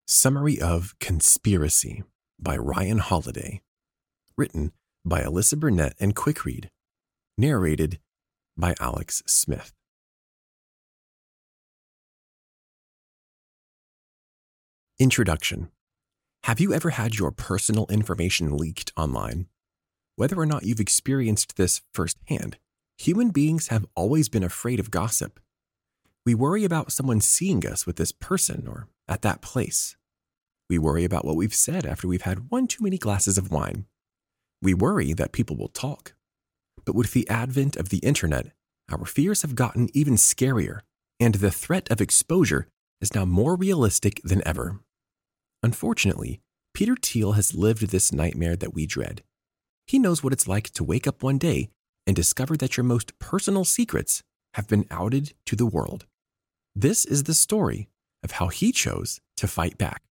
Summary of Conspiracy by Ryan Holiday. Written by Alyssa Burnett and Quickread. Narrated by Alex Smith. Introduction. Have you ever had your personal information leaked online? Whether or not you've experienced this firsthand, human beings have always been afraid of gossip. We worry about someone seeing us with this person or at that place. We worry about what we've said after we've had one too many glasses of wine. We worry that people will talk. But with the advent of the internet, our fears have gotten even scarier, and the threat of exposure is now more realistic than ever. Unfortunately, Peter Thiel has lived this nightmare that we dread. He knows what it's like to wake up one day and discover that your most personal secrets have been outed to the world. This is the story of how he chose to fight back.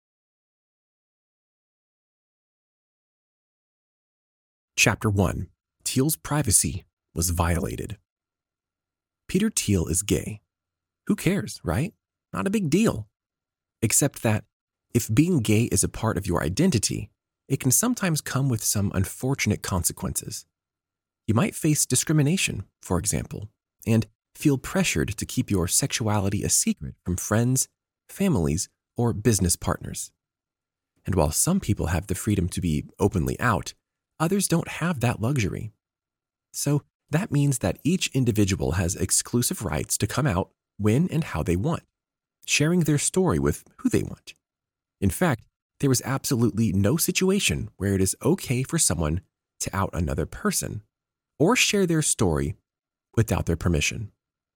Chapter 1. Thiel's privacy was violated. Peter Thiel is gay. Who cares, right? Not a big deal. Except that if being gay is a part of your identity, it can sometimes come with some unfortunate consequences. You might face discrimination, for example, and feel pressured to keep your sexuality a secret from friends, families, or business partners. And while some people have the freedom to be openly out, others don't have that luxury. So that means that each individual has exclusive rights to come out when and how they want, sharing their story with who they want. In fact, there is absolutely no situation where it is okay for someone to out another person or share their story without their permission.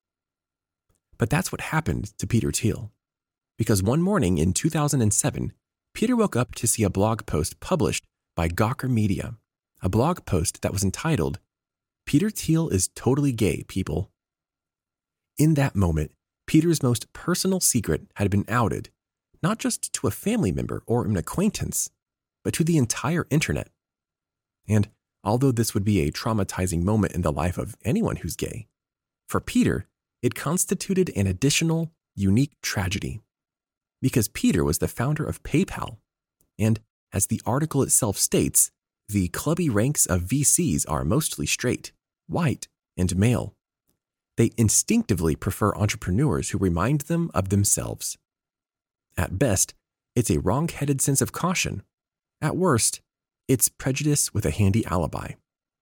But that's what happened to Peter Thiel. Because one morning in 2007, Peter woke up to see a blog post published by Gawker Media, a blog post that was entitled, "Peter Thiel is totally gay, people." In that moment, Peter's most personal secret had been outed, not just to a family member or an acquaintance, but to the entire internet. And although this would be a traumatizing moment in the life of anyone who's gay, for Peter, it constituted an additional, unique tragedy. Because Peter was the founder of PayPal, and as the article itself states, the clubby ranks of VCs are mostly straight, white, and male. They instinctively prefer entrepreneurs who remind them of themselves. At best, it's a wrong-headed sense of caution. At worst, it's prejudice with a handy alibi.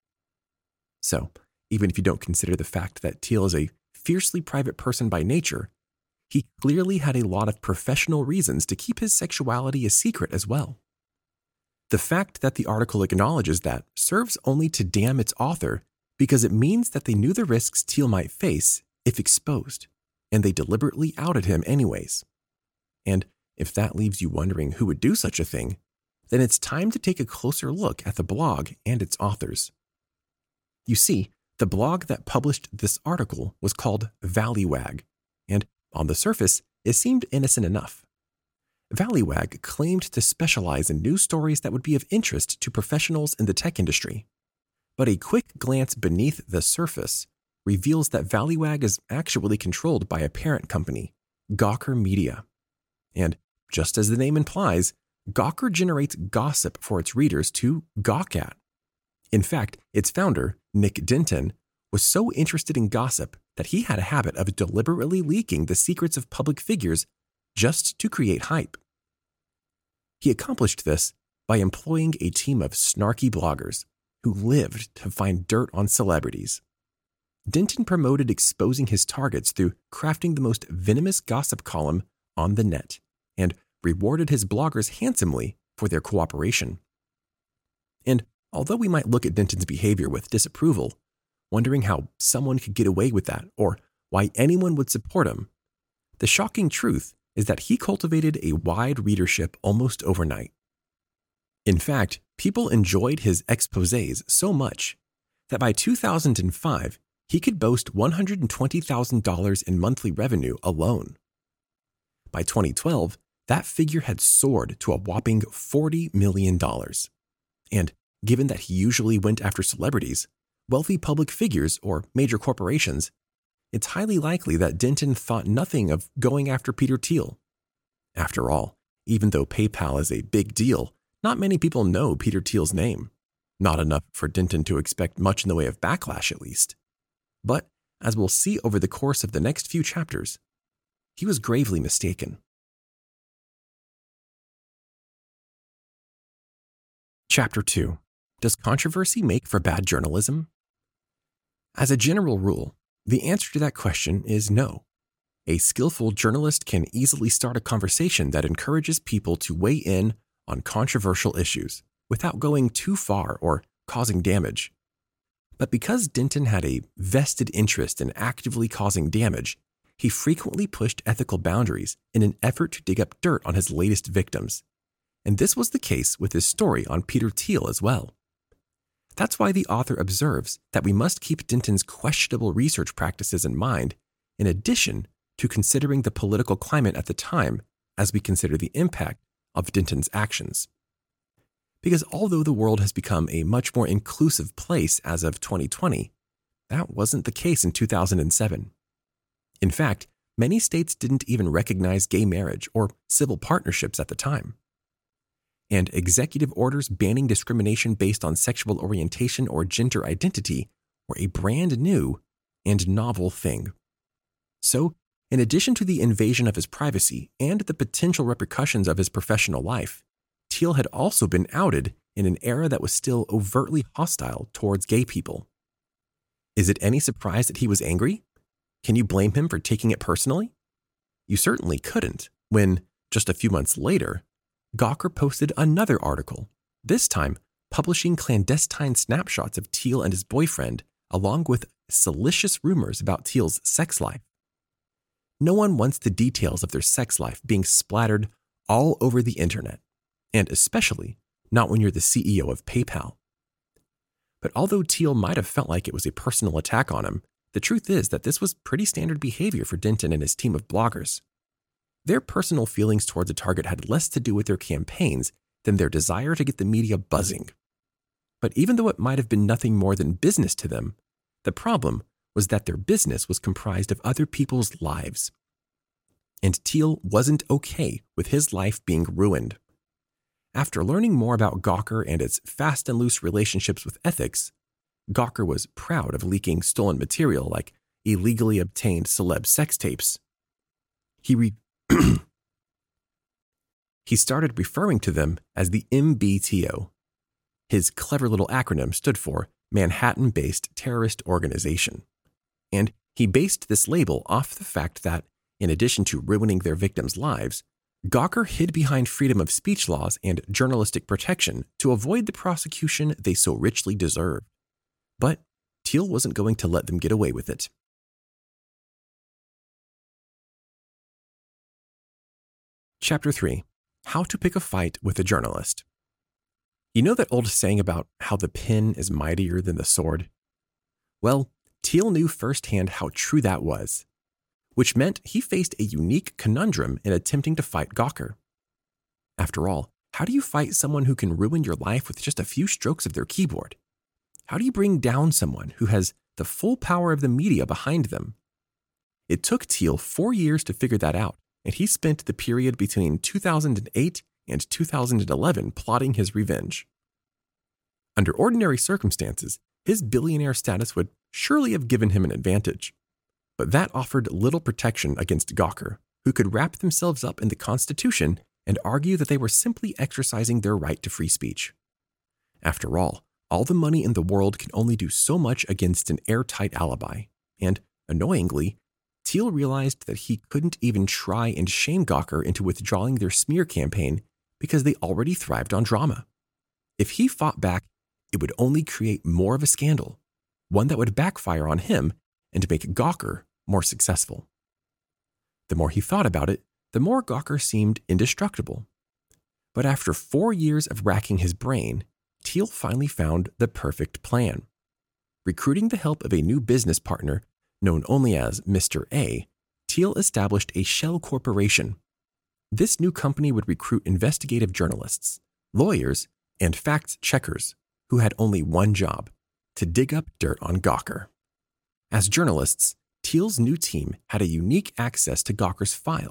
So, even if you don't consider the fact that Thiel is a fiercely private person by nature, he clearly had a lot of professional reasons to keep his sexuality a secret as well. The fact that the article acknowledges that serves only to damn its author because it means that they knew the risks Thiel might face if exposed, and they deliberately outed him anyways. And if that leaves you wondering who would do such a thing, then it's time to take a closer look at the blog and its authors. You see, the blog that published this article was called Valleywag, and on the surface, it seemed innocent enough. Valleywag claimed to specialize in news stories that would be of interest to professionals in the tech industry. But a quick glance beneath the surface reveals that Valleywag is actually controlled by a parent company, Gawker Media. And just as the name implies, Gawker generates gossip for its readers to gawk at. In fact, its founder, Nick Denton, was so interested in gossip that he had a habit of deliberately leaking the secrets of public figures just to create hype. He accomplished this by employing a team of snarky bloggers who lived to find dirt on celebrities. Denton promoted exposing his targets through crafting the most venomous gossip column on the net and rewarded his bloggers handsomely for their cooperation. And although we might look at Denton's behavior with disapproval, wondering how someone could get away with that or why anyone would support him, the shocking truth is that he cultivated a wide readership almost overnight. In fact, people enjoyed his exposés so much that by 2005, he could boast $120,000 in monthly revenue alone. By 2012, that figure had soared to a whopping $40 million. And given that he usually went after celebrities, wealthy public figures, or major corporations, it's highly likely that Denton thought nothing of going after Peter Thiel. After all, even though PayPal is a big deal, not many people know Peter Thiel's name. Not enough for Denton to expect much in the way of backlash, at least. But, as we'll see over the course of the next few chapters, he was gravely mistaken. Chapter 2. Does controversy make for bad journalism? As a general rule, the answer to that question is no. A skillful journalist can easily start a conversation that encourages people to weigh in on controversial issues without going too far or causing damage. But because Denton had a vested interest in actively causing damage, he frequently pushed ethical boundaries in an effort to dig up dirt on his latest victims. And this was the case with his story on Peter Thiel as well. That's why the author observes that we must keep Denton's questionable research practices in mind, in addition to considering the political climate at the time as we consider the impact of Denton's actions. Because although the world has become a much more inclusive place as of 2020, that wasn't the case in 2007. In fact, many states didn't even recognize gay marriage or civil partnerships at the time. And executive orders banning discrimination based on sexual orientation or gender identity were a brand new and novel thing. So, in addition to the invasion of his privacy and the potential repercussions of his professional life, Thiel had also been outed in an era that was still overtly hostile towards gay people. Is it any surprise that he was angry? Can you blame him for taking it personally? You certainly couldn't when, just a few months later, Gawker posted another article, this time publishing clandestine snapshots of Thiel and his boyfriend, along with salacious rumors about Thiel's sex life. No one wants the details of their sex life being splattered all over the internet, and especially not when you're the CEO of PayPal. But although Thiel might have felt like it was a personal attack on him, the truth is that this was pretty standard behavior for Denton and his team of bloggers. Their personal feelings towards a target had less to do with their campaigns than their desire to get the media buzzing. But even though it might have been nothing more than business to them, the problem was that their business was comprised of other people's lives. And Thiel wasn't okay with his life being ruined. After learning more about Gawker and its fast and loose relationships with ethics, Gawker was proud of leaking stolen material like illegally obtained celeb sex tapes. He started referring to them as the MBTO. His clever little acronym stood for Manhattan-Based Terrorist Organization. And he based this label off the fact that, in addition to ruining their victims' lives, Gawker hid behind freedom of speech laws and journalistic protection to avoid the prosecution they so richly deserved. But Thiel wasn't going to let them get away with it. Chapter 3. How to pick a fight with a journalist. You know that old saying about how the pen is mightier than the sword? Well, Thiel knew firsthand how true that was, which meant he faced a unique conundrum in attempting to fight Gawker. After all, how do you fight someone who can ruin your life with just a few strokes of their keyboard? How do you bring down someone who has the full power of the media behind them? It took Thiel 4 years to figure that out, and he spent the period between 2008 and 2011 plotting his revenge. Under ordinary circumstances, his billionaire status would surely have given him an advantage. But that offered little protection against Gawker, who could wrap themselves up in the Constitution and argue that they were simply exercising their right to free speech. After all the money in the world can only do so much against an airtight alibi, and, annoyingly, Thiel realized that he couldn't even try and shame Gawker into withdrawing their smear campaign because they already thrived on drama. If he fought back, it would only create more of a scandal, one that would backfire on him and make Gawker more successful. The more he thought about it, the more Gawker seemed indestructible. But after 4 years of racking his brain, Thiel finally found the perfect plan. Recruiting the help of a new business partner, known only as Mr. A, Thiel established a shell corporation. This new company would recruit investigative journalists, lawyers, and fact-checkers who had only one job: to dig up dirt on Gawker. As journalists, Thiel's new team had a unique access to Gawker's files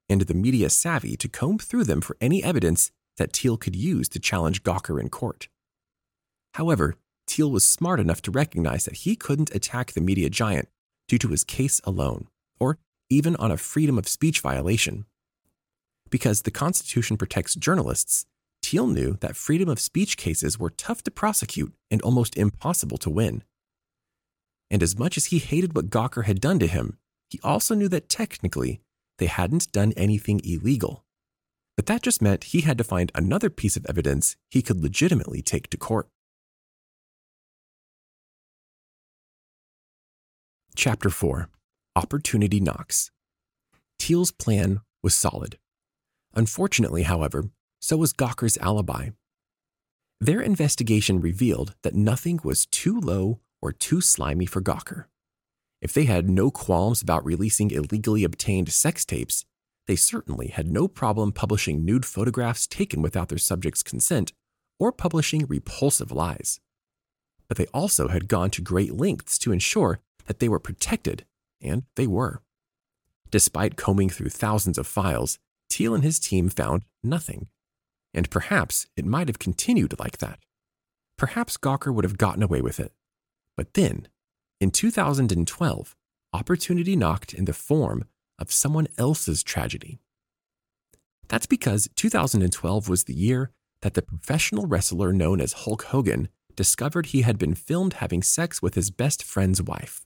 and the media savvy to comb through them for any evidence that Thiel could use to challenge Gawker in court. However, Thiel was smart enough to recognize that he couldn't attack the media giant due to his case alone, or even on a freedom of speech violation. Because the Constitution protects journalists, Thiel knew that freedom of speech cases were tough to prosecute and almost impossible to win. And as much as he hated what Gawker had done to him, he also knew that technically they hadn't done anything illegal. But that just meant he had to find another piece of evidence he could legitimately take to court. Chapter 4. Opportunity Knocks. Thiel's plan was solid. Unfortunately, however, so was Gawker's alibi. Their investigation revealed that nothing was too low or too slimy for Gawker. If they had no qualms about releasing illegally obtained sex tapes, they certainly had no problem publishing nude photographs taken without their subjects' consent or publishing repulsive lies. But they also had gone to great lengths to ensure that they were protected, and they were. Despite combing through thousands of files, Thiel and his team found nothing. And perhaps it might have continued like that. Perhaps Gawker would have gotten away with it. But then, in 2012, opportunity knocked in the form of someone else's tragedy. That's because 2012 was the year that the professional wrestler known as Hulk Hogan discovered he had been filmed having sex with his best friend's wife.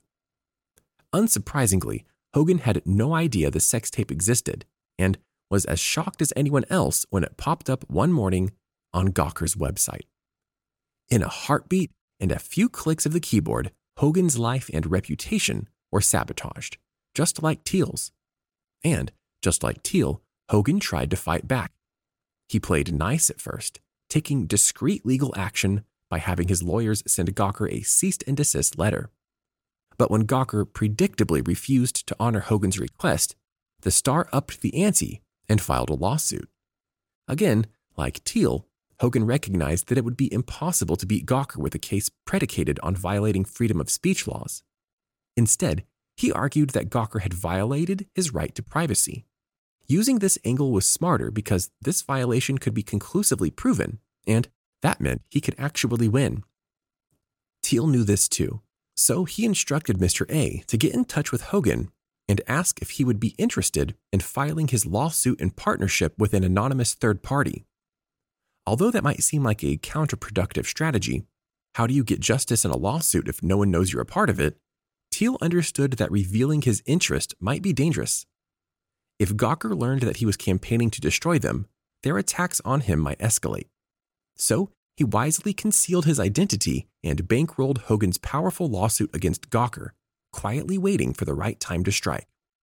Unsurprisingly, Hogan had no idea the sex tape existed and was as shocked as anyone else when it popped up one morning on Gawker's website. In a heartbeat and a few clicks of the keyboard, Hogan's life and reputation were sabotaged, just like Thiel's. And, just like Thiel, Hogan tried to fight back. He played nice at first, taking discreet legal action by having his lawyers send Gawker a cease and desist letter. But when Gawker predictably refused to honor Hogan's request, the star upped the ante and filed a lawsuit. Again, like Thiel, Hogan recognized that it would be impossible to beat Gawker with a case predicated on violating freedom of speech laws. Instead, he argued that Gawker had violated his right to privacy. Using this angle was smarter because this violation could be conclusively proven, and that meant he could actually win. Thiel knew this too, so he instructed Mr. A to get in touch with Hogan and ask if he would be interested in filing his lawsuit in partnership with an anonymous third party. Although that might seem like a counterproductive strategy, how do you get justice in a lawsuit if no one knows you're a part of it? Thiel understood that revealing his interest might be dangerous. If Gawker learned that he was campaigning to destroy them, their attacks on him might escalate. So he wisely concealed his identity and bankrolled Hogan's powerful lawsuit against Gawker, quietly waiting for the right time to strike.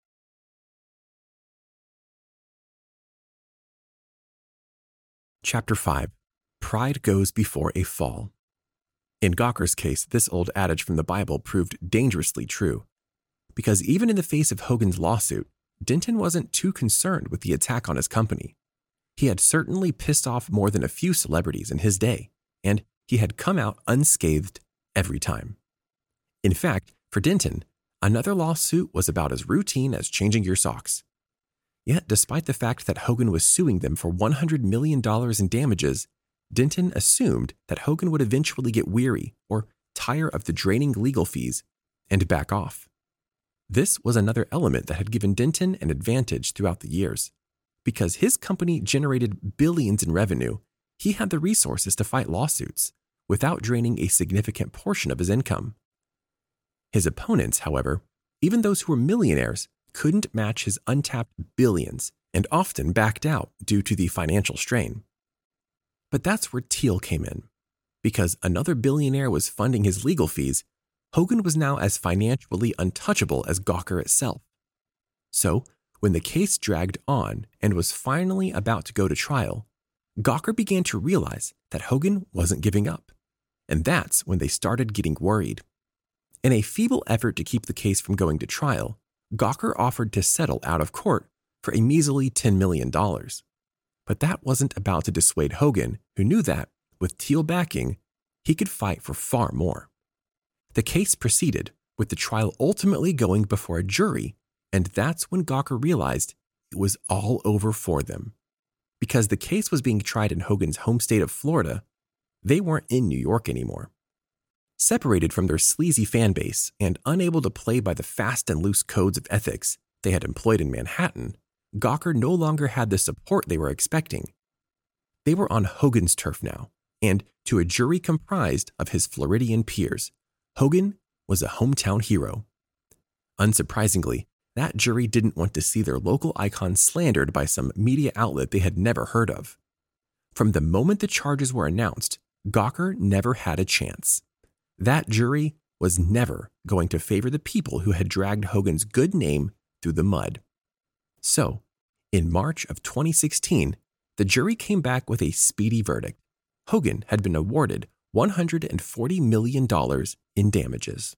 Chapter 5. Pride Goes Before a Fall. In Gawker's case, this old adage from the Bible proved dangerously true. Because even in the face of Hogan's lawsuit, Denton wasn't too concerned with the attack on his company. He had certainly pissed off more than a few celebrities in his day, and he had come out unscathed every time. In fact, for Denton, another lawsuit was about as routine as changing your socks. Yet, despite the fact that Hogan was suing them for $100 million in damages, Denton assumed that Hogan would eventually get weary or tire of the draining legal fees and back off. This was another element that had given Denton an advantage throughout the years. Because his company generated billions in revenue, he had the resources to fight lawsuits without draining a significant portion of his income. His opponents, however, even those who were millionaires, couldn't match his untapped billions and often backed out due to the financial strain. But that's where Thiel came in. Because another billionaire was funding his legal fees, Hogan was now as financially untouchable as Gawker itself. So, when the case dragged on and was finally about to go to trial, Gawker began to realize that Hogan wasn't giving up. And that's when they started getting worried. In a feeble effort to keep the case from going to trial, Gawker offered to settle out of court for a measly $10 million. But that wasn't about to dissuade Hogan, who knew that, with Thiel backing, he could fight for far more. The case proceeded, with the trial ultimately going before a jury, and that's when Gawker realized it was all over for them. Because the case was being tried in Hogan's home state of Florida, they weren't in New York anymore. Separated from their sleazy fan base and unable to play by the fast and loose codes of ethics they had employed in Manhattan, Gawker no longer had the support they were expecting. They were on Hogan's turf now, and to a jury comprised of his Floridian peers, Hogan was a hometown hero. Unsurprisingly, that jury didn't want to see their local icon slandered by some media outlet they had never heard of. From the moment the charges were announced, Gawker never had a chance. That jury was never going to favor the people who had dragged Hogan's good name through the mud. So, in March of 2016, the jury came back with a speedy verdict. Hogan had been awarded $140 million in damages.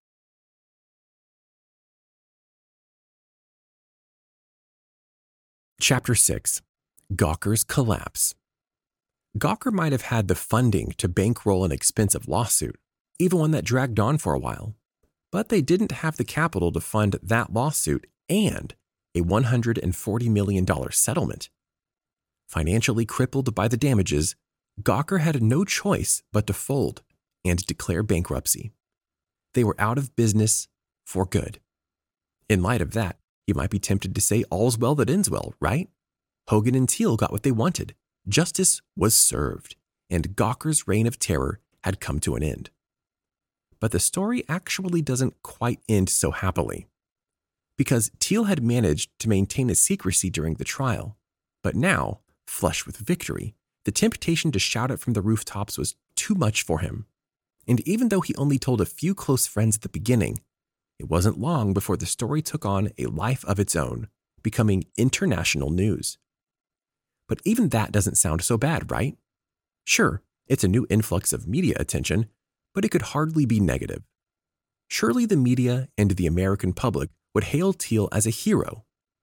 Chapter 6. Gawker's Collapse. Gawker might have had the funding to bankroll an expensive lawsuit, even one that dragged on for a while, but they didn't have the capital to fund that lawsuit and a $140 million settlement. Financially crippled by the damages, Gawker had no choice but to fold and declare bankruptcy. They were out of business for good. In light of that, you might be tempted to say all's well that ends well, right? Hogan and Thiel got what they wanted. Justice was served, and Gawker's reign of terror had come to an end. But the story actually doesn't quite end so happily. Because Thiel had managed to maintain his secrecy during the trial, but now, flush with victory, the temptation to shout it from the rooftops was too much for him. And even though he only told a few close friends at the beginning, it wasn't long before the story took on a life of its own, becoming international news. But even that doesn't sound so bad, right? Sure, it's a new influx of media attention, but it could hardly be negative. Surely the media and the American public would hail Thiel as a hero.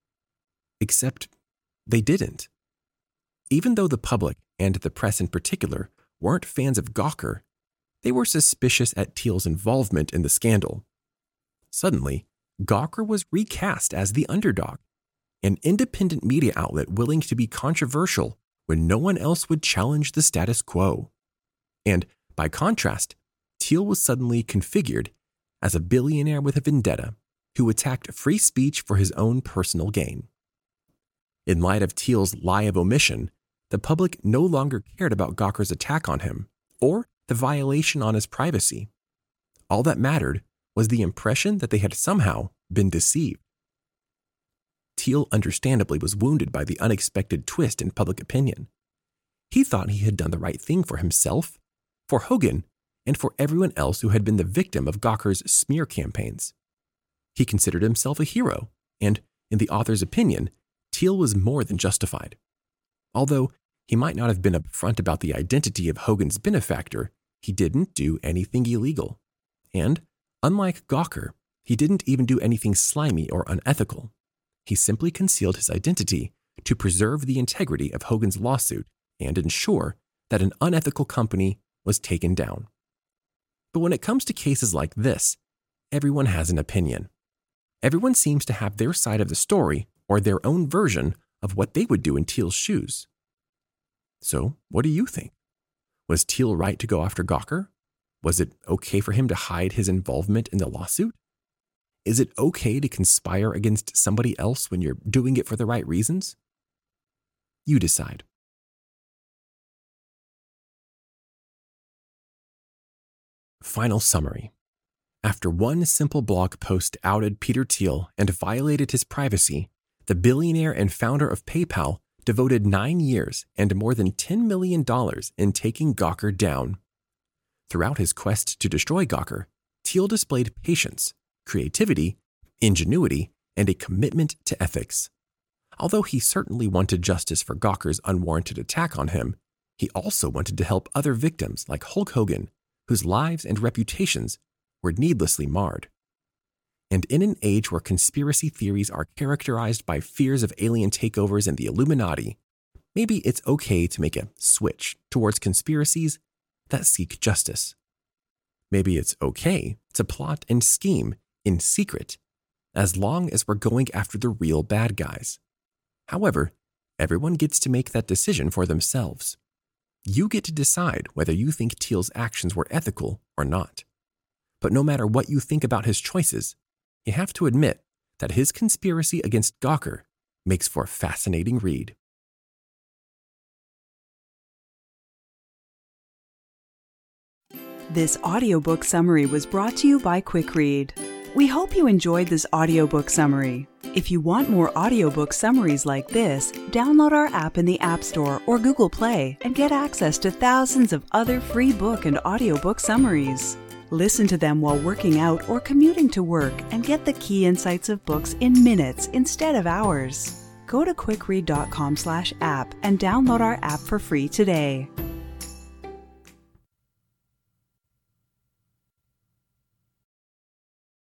Except they didn't. Even though the public, and the press in particular, weren't fans of Gawker, they were suspicious at Thiel's involvement in the scandal. Suddenly, Gawker was recast as the underdog, an independent media outlet willing to be controversial when no one else would challenge the status quo. And, by contrast, Thiel was suddenly configured as a billionaire with a vendetta who attacked free speech for his own personal gain. In light of Thiel's lie of omission, the public no longer cared about Gawker's attack on him or the violation on his privacy. All that mattered was the impression that they had somehow been deceived. Thiel understandably was wounded by the unexpected twist in public opinion. He thought he had done the right thing for himself, for Hogan, and for everyone else who had been the victim of Gawker's smear campaigns. He considered himself a hero, and, in the author's opinion, Thiel was more than justified. Although he might not have been upfront about the identity of Hogan's benefactor, he didn't do anything illegal. And, unlike Gawker, he didn't even do anything slimy or unethical. He simply concealed his identity to preserve the integrity of Hogan's lawsuit and ensure that an unethical company was taken down. But when it comes to cases like this, everyone has an opinion. Everyone seems to have their side of the story or their own version of what they would do in Thiel's shoes. So, what do you think? Was Thiel right to go after Gawker? Was it okay for him to hide his involvement in the lawsuit? Is it okay to conspire against somebody else when you're doing it for the right reasons? You decide. Final summary. After one simple blog post outed Peter Thiel and violated his privacy, the billionaire and founder of PayPal devoted 9 years and more than $10 million in taking Gawker down. Throughout his quest to destroy Gawker, Thiel displayed patience, creativity, ingenuity, and a commitment to ethics. Although he certainly wanted justice for Gawker's unwarranted attack on him, he also wanted to help other victims like Hulk Hogan, whose lives and reputations were needlessly marred. And in an age where conspiracy theories are characterized by fears of alien takeovers and the Illuminati, maybe it's okay to make a switch towards conspiracies that seek justice. Maybe it's okay to plot and scheme in secret, as long as we're going after the real bad guys. However, everyone gets to make that decision for themselves. You get to decide whether you think Teal's actions were ethical or not. But no matter what you think about his choices, you have to admit that his conspiracy against Gawker makes for a fascinating read. This audiobook summary was brought to you by Quick Read. We hope you enjoyed this audiobook summary. If you want more audiobook summaries like this, download our app in the App Store or Google Play and get access to thousands of other free book and audiobook summaries. Listen to them while working out or commuting to work and get the key insights of books in minutes instead of hours. Go to quickread.com/app and download our app for free today.